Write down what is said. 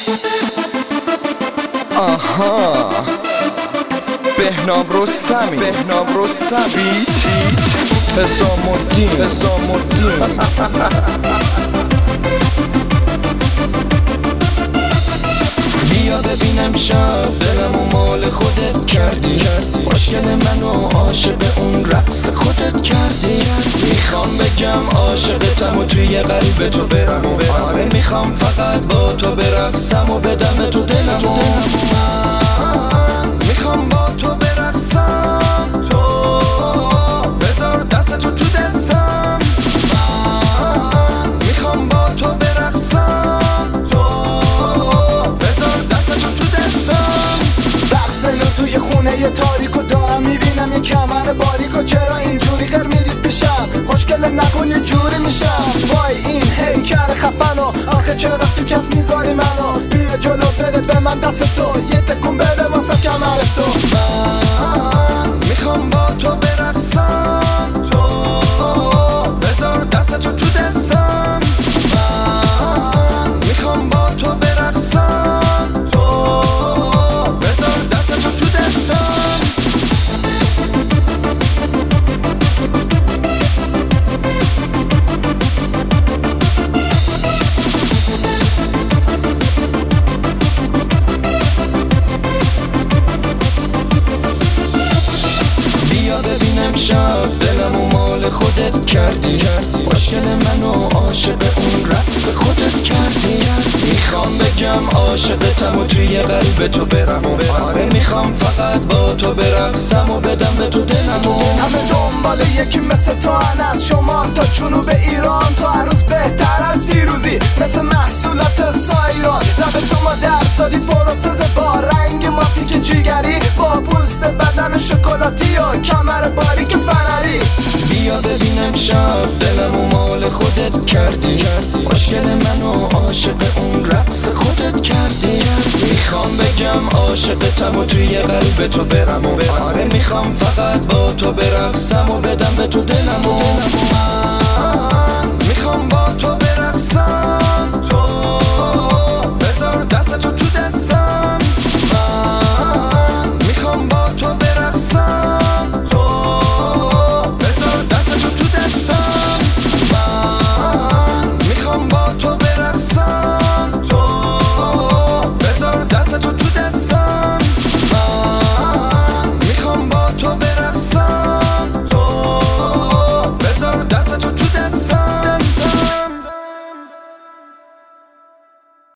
آها بهنام رستمی بیت حسام الدین بیا ببینم شب دلمو مال خودت کردی، مشکل منو عاشق اون رقص خودت کردی. میخوام بگم عاشقتم و توی قلب تو برم، آره میخوام فقط با تو برقصم و بدم تو دلمو. میخوام با تو برقصم، تو بذار دست تو دستم. میخوام با تو برقصم، تو بذار دست تو دستم. رقصنو توی خونه ی تاریکو دارم میبینم یه کمر باریکو، چرا اینجوری غیر میدید پیشم؟ خوشگل نکن یه جوری میشم. وای این هیکل خفنو، آخه چرا تو کف میذاری منو؟ بیا جلو بده به من دست تو، یه تکون بده واسه کمر تو. من میخوام با تو برقصم، تو بذار دست تو دستم. من میخوام با تو برقصم، تو بذار دست تو دستم. شب دلمو مال خودت کردی، مشکل منو عاشق اون رقص خودت کردی. میخوام بگم عاشقتم و توی قلب تو برم، آره میخوام فقط با تو برقصم و بدم به تو دلمو. همه دنبال یکی مثل تو، از شمال تا جنوب ایران، تو هر روز بهتر از دیروزی، مثل محصولات سایران. لب تو ما درصدی پروتز با رنگ ماتیک جیگری، با پوست بدن شکلاتی و کمر باریک فنری. بیا ببینم شب دلمو مال خودت کردی، مشکل منو عاشق اون رقص خودت کردی. میخوام بگم عاشقتم و توی قلب تو برم، آره میخوام فقط با تو برقصم و بدم به تو دلمو.